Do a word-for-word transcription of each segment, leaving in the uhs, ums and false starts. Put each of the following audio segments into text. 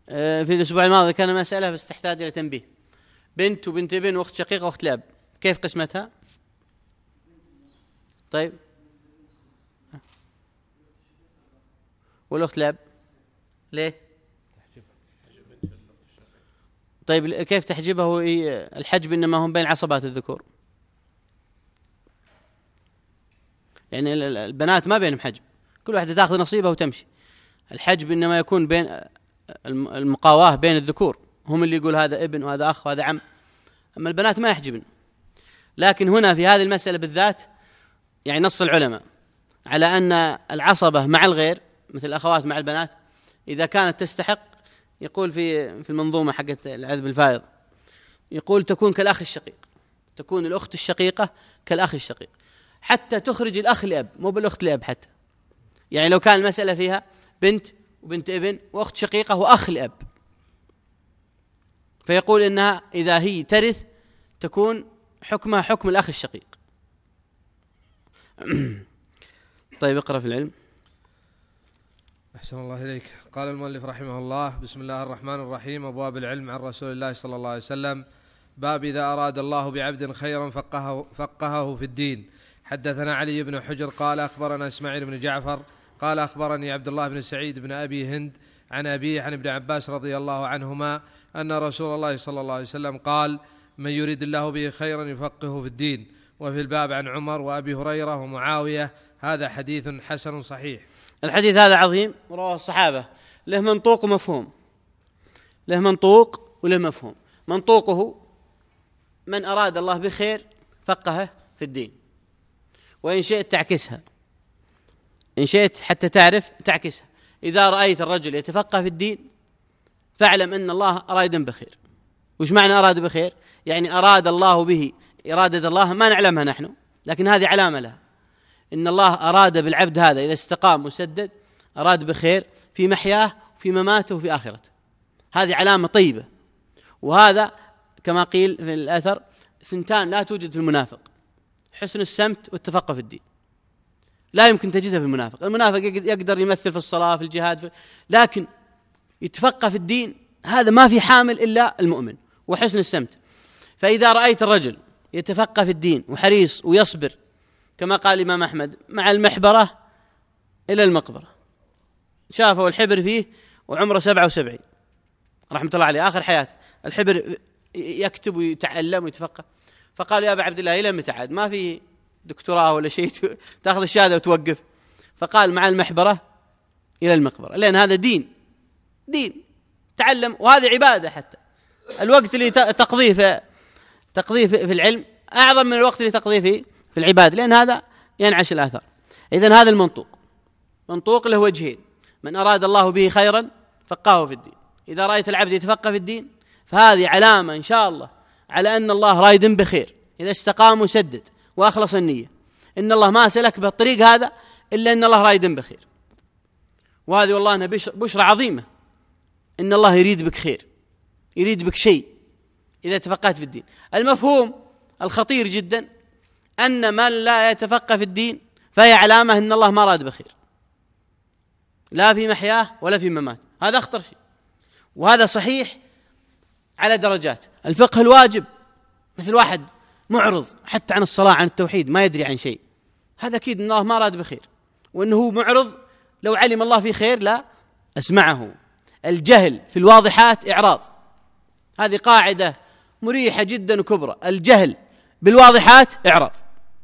في الأسبوع الماضي كان مسألة بس تحتاج إلى تنبيه. بنت وبنت ابن وأخت شقيقة وأخت لأب، كيف قسمتها؟ طيب والأخت لأب ليه؟ طيب كيف تحجبه؟ الحجب إنما هم بين عصبات الذكور، يعني البنات ما بينهم حجب، كل واحدة تأخذ نصيبها وتمشي. الحجب إنما يكون بين المقاواة بين الذكور، هم اللي يقول هذا ابن وهذا أخ وهذا عم، أما البنات ما يحجبن. لكن هنا في هذه المسألة بالذات يعني نص العلماء على أن العصبة مع الغير مثل الأخوات مع البنات إذا كانت تستحق، يقول في في المنظومة حقت العذب الفائض، يقول تكون كالأخ الشقيق، تكون الأخت الشقيقة كالأخ الشقيق حتى تخرج الأخ لأب، مو بالأخت لأب حتى. يعني لو كان المسألة فيها بنت وبنت ابن وأخت شقيقة وأخ لأب، فيقول إنها إذا هي ترث تكون حكمها حكم الأخ الشقيق. طيب اقرأ في العلم. أحسن الله إليك. قال المؤلف رحمه الله: بسم الله الرحمن الرحيم. أبواب العلم عن رسول الله صلى الله عليه وسلم. باب إذا أراد الله بعبد خيرا فقهه, فقهه في الدين. حدثنا علي بن حجر قال أخبرنا إسماعيل بن جعفر قال أخبرني عبد الله بن سعيد بن أبي هند عن أبيه عن ابن عباس رضي الله عنهما أن رسول الله صلى الله عليه وسلم قال: من يريد الله به خيرا يفقهه في الدين. وفي الباب عن عمر وأبي هريرة ومعاوية. هذا حديث حسن صحيح. الحديث هذا عظيم، رواه الصحابة، له منطوق ومفهوم، له منطوق وله مفهوم. منطوقه: من أراد الله بخير فقهه في الدين. وإن شئت تعكسها، إن شئت حتى تعرف تعكسها: إذا رأيت الرجل يتفقه في الدين فاعلم أن الله أراد بخير. وش معنى أراد بخير؟ يعني أراد الله به إرادة الله ما نعلمها نحن، لكن هذه علامة لها، إن الله أراد بالعبد هذا إذا استقام وسدد أراد بخير في محياه وفي مماته وفي آخرته. هذه علامة طيبة. وهذا كما قيل في الأثر: ثنتان لا توجد في المنافق: حسن السمت والتفقه في الدين. لا يمكن تجدها في المنافق. المنافق يقدر يمثل في الصلاة في الجهاد في... لكن يتفقه في الدين هذا ما في حامل إلا المؤمن. وحسن السمت. فإذا رأيت الرجل يتفقه في الدين وحريص ويصبر كما قال الإمام أحمد: مع المحبرة إلى المقبرة، شافوا الحبر فيه وعمره سبعة وسبعين رحمة الله عليه آخر حياته، الحبر يكتب ويتعلم ويتفقه. فقال: يا أبا عبد الله إلى متى عاد؟ ما في دكتوراه ولا شيء تأخذ الشهادة وتوقف. فقال: مع المحبرة إلى المقبرة، لأن هذا دين، دين تعلم، وهذه عبادة. حتى الوقت اللي تقضيه في تقضيه في العلم أعظم من الوقت اللي تقضيه في في العبادة، لأن هذا ينعش الآثار. إذن هذا المنطوق، منطوق له وجهين: من أراد الله به خيرا فقهه في الدين. إذا رأيت العبد يتفقه في الدين فهذه علامة إن شاء الله على أن الله رايد بخير، إذا استقام وسدد وأخلص النية، إن الله ما سلك بالطريق هذا إلا أن الله رايد بخير. وهذه والله أنها بشرى عظيمة، إن الله يريد بك خير، يريد بك شيء إذا تفقهت في الدين. المفهوم الخطير جدا أن من لا يتفقه في الدين فهي علامة أن الله ما راد بخير، لا في محياه ولا في ممات. هذا أخطر شيء، وهذا صحيح على درجات. الفقه الواجب مثل واحد معرض حتى عن الصلاة عن التوحيد ما يدري عن شيء، هذا أكيد أن الله ما راد بخير، وأنه معرض لو علم الله في خير لا أسمعه. الجهل في الواضحات إعراض، هذه قاعدة مريحة جدا وكبرى. الجهل بالواضحات إعراض،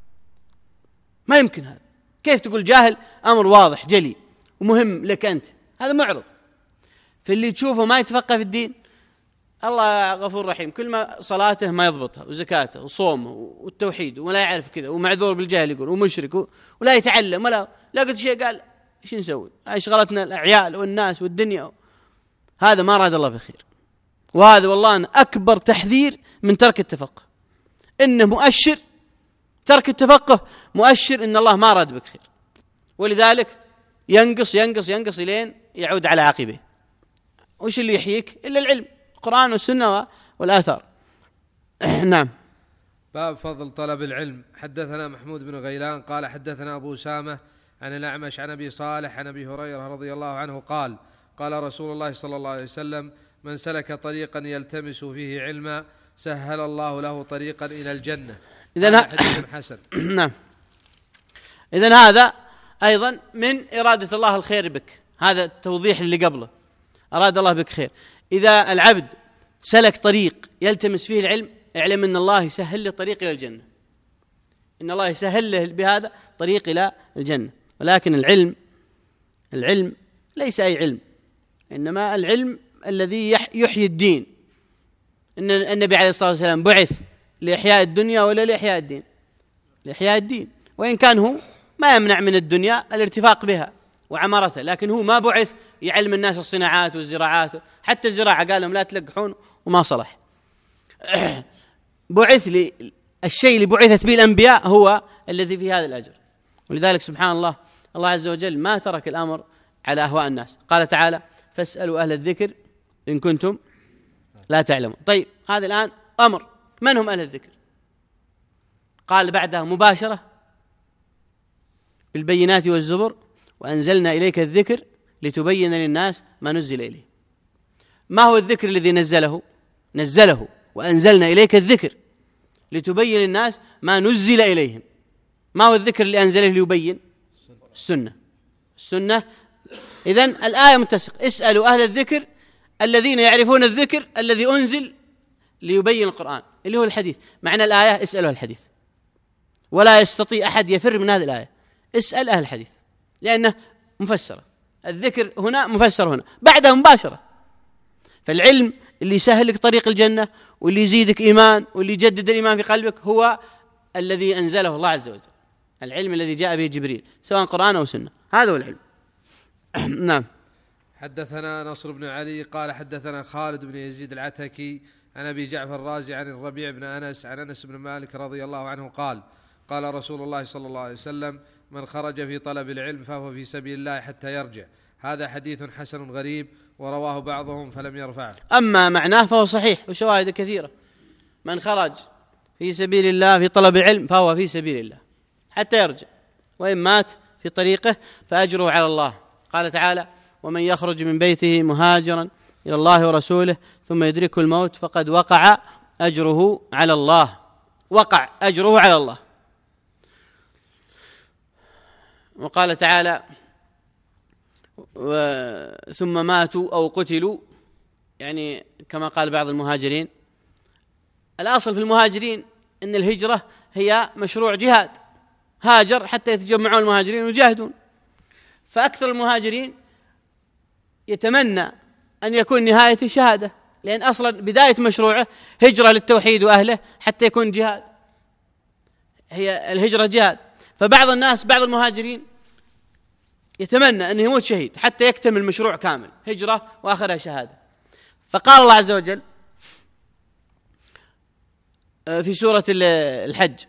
ما يمكن. هذا كيف تقول جاهل أمر واضح جلي ومهم لك أنت؟ هذا معرض. في اللي تشوفه ما يتفقه في الدين الله غفور رحيم، كل ما صلاته ما يضبطها وزكاته وصومه والتوحيد ولا يعرف كذا ومعذور بالجهل يقول ومشرك ولا يتعلم ولا لا قلت شيء قال ايش نسوي؟ هاي شغلتنا العيال والناس والدنيا. هذا ما راد الله بخير. وهذا والله أن أكبر تحذير من ترك التفقه، إنه مؤشر، ترك التفقه مؤشر إن الله ما راد بك خير، ولذلك ينقص ينقص ينقص لين يعود على عقبه. وش اللي يحييك إلا العلم، القرآن والسنة والآثار. نعم. باب فضل طلب العلم. حدثنا محمود بن غيلان قال حدثنا أبو أسامة عن الأعمش عن أبي صالح عن أبي هريرة رضي الله عنه قال: قال رسول الله صلى الله عليه وسلم: من سلك طريقا يلتمس فيه علما سهل الله له طريقا إلى الجنة. إذن حديث حسن. نعم. إذن هذا أيضا من إرادة الله الخير بك، هذا التوضيح اللي قبله، أراد الله بك خير. إذا العبد سلك طريق يلتمس فيه العلم، اعلم أن الله يسهل له طريق إلى الجنة، إن الله يسهل له بهذا طريق إلى الجنة. ولكن العلم العلم ليس أي علم، إنما العلم الذي يحيي الدين. إن النبي عليه الصلاة والسلام بعث لإحياء الدنيا ولا لإحياء الدين؟ لإحياء الدين، وإن كان هو ما يمنع من الدنيا الارتفاق بها وعمارتها، لكن هو ما بعث يعلم الناس الصناعات والزراعات، حتى الزراعة قال لهم لا تلقحون وما صلح. بعث للشيء اللي بعثت به الأنبياء هو الذي في هذا الأجر. ولذلك سبحان الله، الله عز وجل ما ترك الأمر على أهواء الناس، قال تعالى: فاسألوا أهل الذكر إن كنتم لا تعلمون. طيب هذا الآن أمر، من هم أهل الذكر؟ قال بعدها مباشرة: بالبينات والزبر وأنزلنا إليك الذكر لتبين للناس ما نزل إليه. ما هو الذكر الذي نزله؟ نزله وأنزلنا إليك الذكر لتبين للناس ما نزل إليهم. ما هو الذكر اللي أنزله ليبين؟ السنة. السنة. إذن الآية متسق: اسألوا أهل الذكر الذين يعرفون الذكر الذي أنزل ليبين القرآن، اللي هو الحديث. معنى الآية اسألوا الحديث، ولا يستطيع أحد يفر من هذه الآية. اسأل أهل الحديث، لأنه مفسرة. الذكر هنا مفسر هنا، بعدها مباشرة. فالعلم اللي يسهل لك طريق الجنة واللي يزيدك إيمان واللي يجدد الإيمان في قلبك هو الذي أنزله الله عز وجل، العلم الذي جاء به جبريل، سواء قرآن أو سنة، هذا هو العلم. نعم. حدثنا نصر بن علي قال حدثنا خالد بن يزيد العتكي عن أبي جعفر الرازي عن الربيع بن أنس عن أنس بن مالك رضي الله عنه قال: قال رسول الله صلى الله عليه وسلم: من خرج في طلب العلم فهو في سبيل الله حتى يرجع. هذا حديث حسن غريب، ورواه بعضهم فلم يرفعه. أما معناه فهو صحيح وشواهد كثيرة. من خرج في سبيل الله في طلب العلم فهو في سبيل الله حتى يرجع، وإن مات في طريقه فأجره على الله. قال تعالى: ومن يخرج من بيته مهاجرا إلى الله ورسوله ثم يدركه الموت فقد وقع أجره على الله. وقع أجره على الله. وقال تعالى: ثم ماتوا أو قتلوا، يعني كما قال بعض المهاجرين. الأصل في المهاجرين أن الهجرة هي مشروع جهاد، هاجر حتى يتجمعون المهاجرين ويجاهدون. فأكثر المهاجرين يتمنى أن يكون نهاية شهادة، لأن أصلا بداية مشروعه هجرة للتوحيد وأهله حتى يكون جهاد، هي الهجرة جهاد. فبعض الناس بعض المهاجرين يتمنى أن يموت شهيد حتى يكتمل المشروع كامل، هجرة وآخرها شهادة. فقال الله عز وجل في سورة الحج: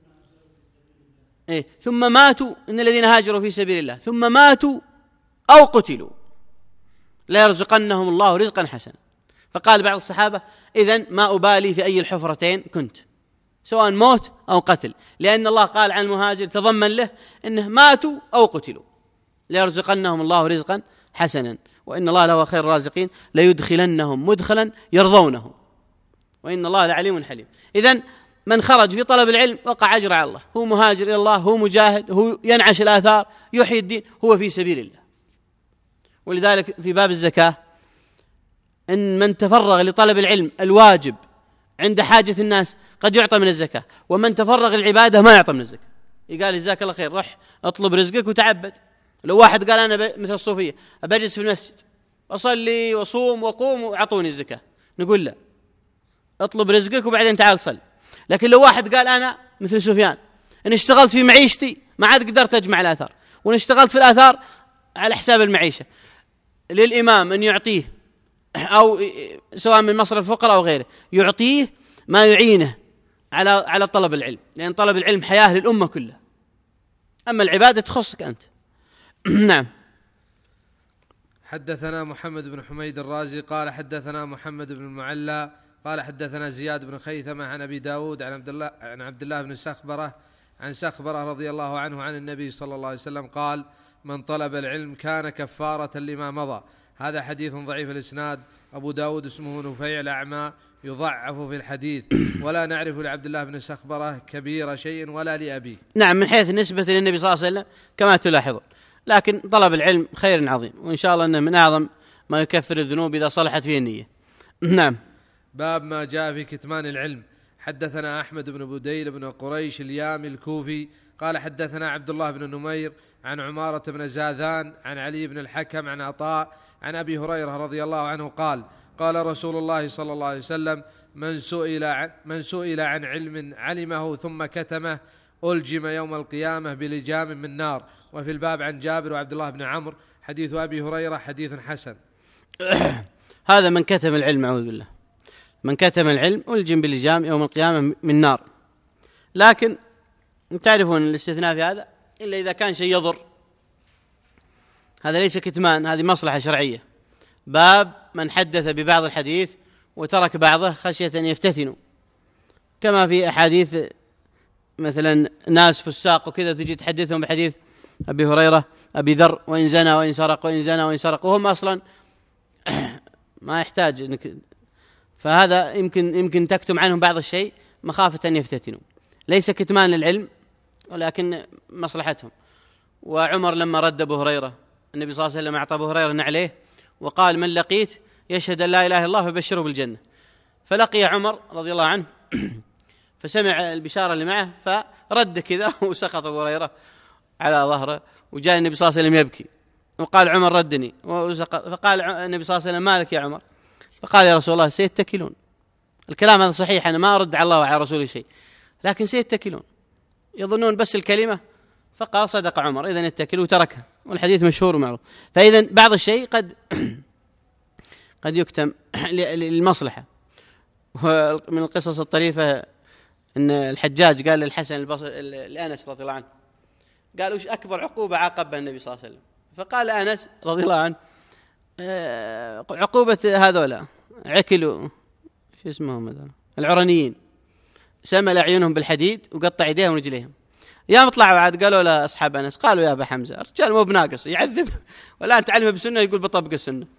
إيه ثم ماتوا، إن الذين هاجروا في سبيل الله ثم ماتوا أو قتلوا لا يرزقنهم الله رزقا حسنا. فقال بعض الصحابة: إذن ما أبالي في أي الحفرتين كنت، سواء موت أو قتل، لأن الله قال عن المهاجر تضمن له إنه ماتوا أو قتلوا لا يرزقنهم الله رزقا حسنا وإن الله لهو خير الرازقين ليدخلنهم مدخلا يرضونه وإن الله لعليم حليم. إذن من خرج في طلب العلم وقع أجر على الله، هو مهاجر إلى الله، هو مجاهد، هو ينعش الآثار، يحيي الدين، هو في سبيل الله. ولذلك في باب الزكاة إن من تفرغ لطلب العلم الواجب عند حاجة الناس قد يعطى من الزكاة، ومن تفرغ العبادة ما يعطى من الزكاة. يقال جزاك الله خير، روح اطلب رزقك وتعبد. لو واحد قال أنا مثل الصوفية أبجلس في المسجد أصلي وصوم وقوم وأعطوني الزكاة، نقول لا، اطلب رزقك وبعدين تعال صل. لكن لو واحد قال أنا مثل سفيان إن اشتغلت في معيشتي ما عاد قدرت أجمع الآثار، وإن اشتغلت في الآثار على حساب المعيشة، للإمام أن يعطيه أو سواء من مصرف الفقراء أو غيره يعطيه ما يعينه على على طلب العلم، لأن طلب العلم حياة للأمة كلها، أما العبادة تخصك أنت. نعم. حدثنا محمد بن حميد الرازي قال حدثنا محمد بن المعلى قال حدثنا زياد بن خيثمة عن أبي داود عن عبد الله عن عبد الله بن سخبرة عن سخبرة رضي الله عنه عن النبي صلى الله عليه وسلم قال: من طلب العلم كان كفارة لما مضى. هذا حديث ضعيف الإسناد. أبو داود اسمه نفيع الأعمى يضعف في الحديث، ولا نعرف لعبد الله بن سخبرة كبير شيء ولا لأبيه. نعم، من حيث نسبة للنبي صلى الله عليه وسلم كما تلاحظون، لكن طلب العلم خير عظيم، وإن شاء الله أنه من أعظم ما يكفر الذنوب إذا صلحت فيه النية. نعم. باب ما جاء في كتمان العلم. حدثنا أحمد بن بديل بن قريش اليامي الكوفي قال حدثنا عبد الله بن نمير عن عمارة بن زاذان عن علي بن الحكم عن عطاء عن أبي هريرة رضي الله عنه قال قال رسول الله صلى الله عليه وسلم من سئل عن, من سئل عن علم علمه ثم كتمه ألجم يوم القيامة بلجام من نار. وفي الباب عن جابر وعبد الله بن عمرو. حديث أبي هريرة حديث حسن. هذا من كتم العلم، أعوذ بالله، من كتم العلم ألجم بلجام يوم القيامة من نار. لكن تعرفون الاستثناء في هذا إلا إذا كان شيء يضر، هذا ليس كتمان، هذه مصلحة شرعية. باب من حدث ببعض الحديث وترك بعضه خشية أن يفتتنوا، كما في أحاديث مثلا ناس فساق وكذا تجي تحدثهم بحديث أبي هريرة أبي ذر وإن زنى وإن سرق وإن زنى وإن سرق، وهم أصلا ما يحتاج إنك، فهذا يمكن يمكن تكتم عنهم بعض الشيء مخافة أن يفتتنوا، ليس كتمان للعلم ولكن مصلحتهم. وعمر لما رد أبو هريرة النبي صلى الله عليه وسلم أعطى أبو هريرة نعليه وقال من لقيت يشهد أن لا إله إلا الله فبشره بالجنة، فلقي عمر رضي الله عنه فسمع البشارة اللي معه فرد كذا وسقط أبو هريرة على ظهره، وجاء النبي صلى الله عليه وسلم يبكي وقال عمر ردني، فقال النبي صلى الله عليه وسلم مالك يا عمر؟ فقال يا رسول الله سيتكلون. الكلام هذا صحيح، أنا ما أرد على الله وعلى رسوله شيء، لكن سيتكلون يظنون بس الكلمة. فقال صدق عمر، إذن يتكل وتركها، والحديث مشهور ومعروف. فإذن بعض الشيء قد قد يكتم للمصلحة. ومن القصص الطريفة أن الحجاج قال للحسن البصري لأنس رضي الله عنه، قال وش أكبر عقوبة عاقبها النبي صلى الله عليه وسلم؟ فقال أنس رضي الله عنه عقوبة هذولا عكلوا شو اسمهم مثلا العرنيين، سمل أعينهم بالحديد وقطع يديهم ورجليهم. يا طلعوا عاد قالوا له أصحاب أنس، قالوا يا أبا حمزة الرجال مو بناقص يعذب، ولا أنت علمه بسنة يقول بطبق السنة.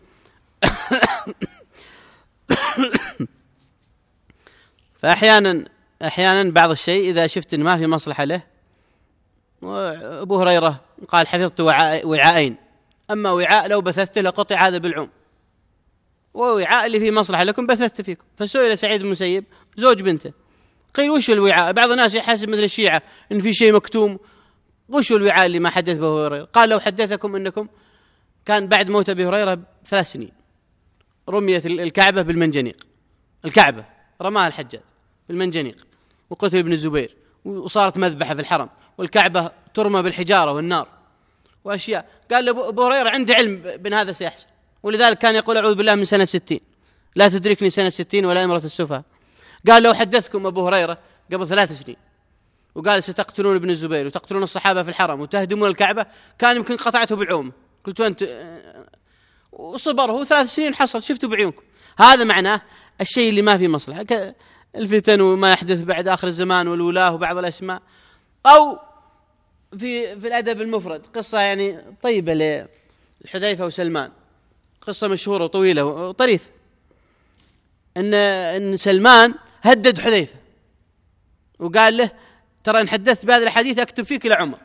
فأحيانا أحيانا بعض الشيء إذا شفت إن ما في مصلحة له. أبو هريرة قال حفظت وعاءين، أما وعاء لو بثثت لقطع هذا بالعوم، ووعاء اللي فيه مصلحة لكم بثثت فيكم. فسئل سعيد بن المسيب زوج بنته قيل وش الوعاء؟ بعض الناس يحسب مثل الشيعة إن في شيء مكتوم، وش الوعاء اللي ما حدث به أبو هريرة؟ قال لو حدثكم أنكم كان بعد موت أبي هريرة ثلاث سنين رميت الكعبة بالمنجنيق، الكعبة رماها الحجاج بالمنجنيق، وقتل ابن الزبير، وصارت مذبحة في الحرم، والكعبة ترمى بالحجارة والنار وأشياء. قال أبو هريرة عنده علم بأن هذا سيحصل، ولذلك كان يقول أعوذ بالله من سنة ستين لا تدركني سنة ستين ولا إمرة السفهاء. قال لو حدثكم أبو هريرة قبل ثلاث سنين وقال ستقتلون ابن الزبير وتقتلون الصحابة في الحرم وتهدمون الكعبة، كان يمكن قطعته بالعوم. قلت أنت وصبر، هو ثلاث سنين حصل شفتوا بعيونكم. هذا معناه الشيء اللي ما فيه مصلحة، الفتن وما يحدث بعد آخر الزمان والولاة وبعض الأسماء. أو في في الأدب المفرد قصة يعني طيبة للحذيفة وسلمان، قصة مشهورة وطويلة وطريفة، إن إن سلمان هدد حذيفة وقال له ترى إن حدثت بهذا الحديث أكتب فيك إلى عمر،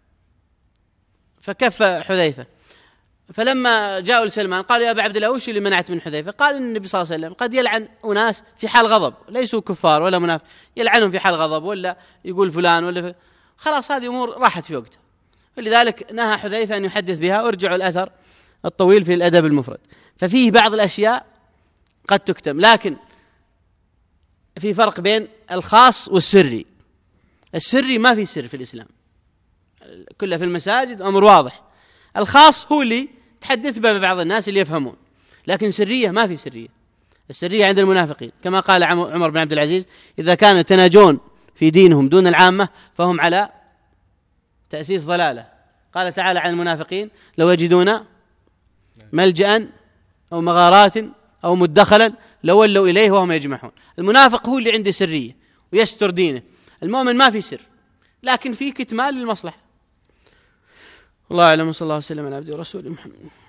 فكف حذيفة. فلما جاءوا لسلمان قالوا يا أبا عبد الله وش اللي منعت من حذيفة؟ قال النبي صلى الله عليه وسلم قد يلعن أناس في حال غضب، ليسوا كفار ولا منافق، يلعنهم في حال غضب ولا يقول فلان ولا ف... خلاص هذه أمور راحت في وقتها. ولذلك نهى حذيفة أن يحدث بها. وارجعوا الأثر الطويل في الأدب المفرد. ففيه بعض الأشياء قد تكتم، لكن في فرق بين الخاص والسري. السري ما في سر في الإسلام، كله في المساجد أمر واضح. الخاص هو اللي تحدث به بعض الناس اللي يفهمون، لكن سرية ما في سرية. السرية عند المنافقين، كما قال عمر بن عبد العزيز إذا كانوا يتناجون في دينهم دون العامة فهم على تأسيس ضلالة. قال تعالى عن المنافقين لو يجدون ملجأ أو مغارات أو مدخلا لولوا إليه وهم يجمحون. المنافق هو اللي عنده سرية ويستر دينه، المؤمن ما في سر لكن في كتمان للمصلحة. الله أعلم، صلى الله عليه وسلم على عبده ورسوله محمد.